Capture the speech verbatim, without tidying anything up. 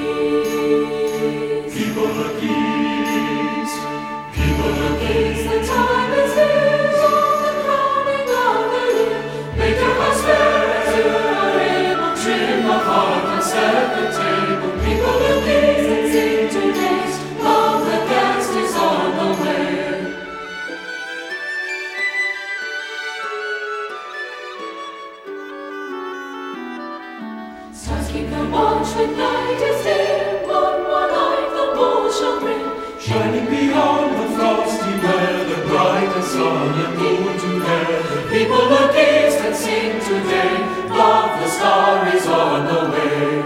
east. People look east. People look east. The time is here on the crowning of the year. Make your hearts fair as you are able. Trim the hearth and set the table. People look east and sing today. Love the guest is on the way. Stars keep their watch when night is dim. On one eye the moon shall bring. Shining beyond the frosty weather, bright as sun and moon together. People look east and sing today. Love, the star is on the way.